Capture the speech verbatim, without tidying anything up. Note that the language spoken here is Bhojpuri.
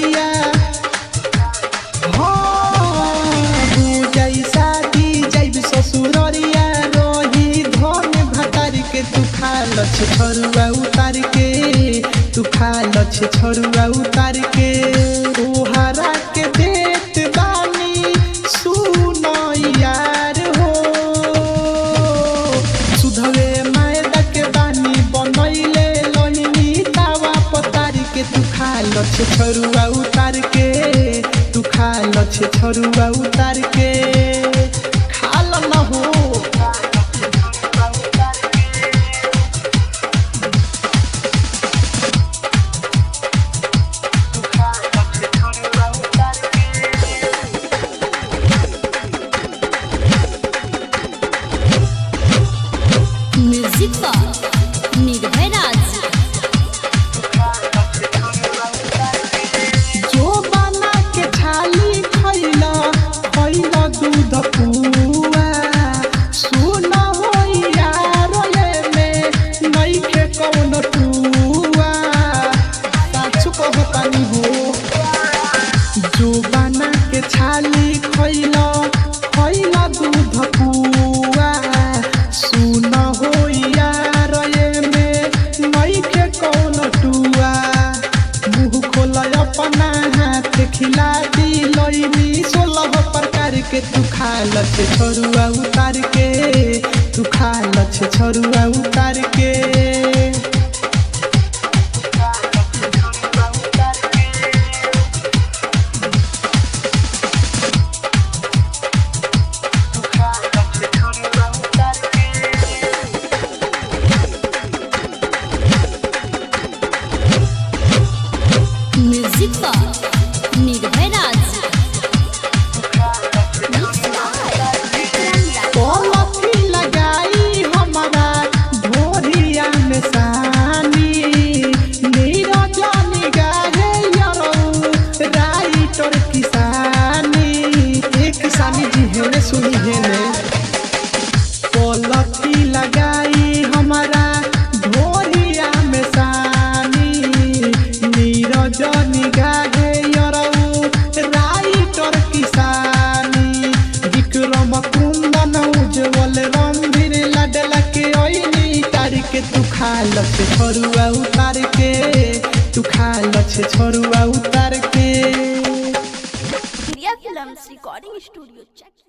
ससुररिया ससुररिया रोही धन भतार के तू खा लछ छरुआ उतार के तू खा लछ छरुआ उतार के तोहरा के देत बानी सुन यार हो सुधवे मैदा के बानी बनैले लोनी तावा पतार के तू खा लछ छरुआ उतार के तू खा लछ छरुआ उतार के म्यूजिक पर निर्भय राज जो बना के छाली खैला खैला दूध पुआ सुन हो यार ये में नहीं के कौन टुआ साचु कहतानी हो जो बना के छाली खैला खैला दूध पुआ सुन हो यार ये में नहीं के कौन टुआ मुँह खोला अपना हाथ खिला दी लोई सोलह प्रकार के तू खा लछ छरुआ उतार के तू खा लछ छरुआ उतार के म्यूजिक पर निर्भय राज पलथी लगाई हमारा ढोरिया में सानी नीरजनी गाहे यरो राइटर किसानी एक किसानी जी है ने सुनी है ने पलथी लगाई हमारा ढोरिया में सानी नीरजनी गाहे यरो राइटर किसानी विक्रम कुंदन उज्जवल रणधीर लाडला के ओइनी तार के तू खा लछ छरुआ उतार के तू खा लछ छरुआ उतार के Priya films recording studio check.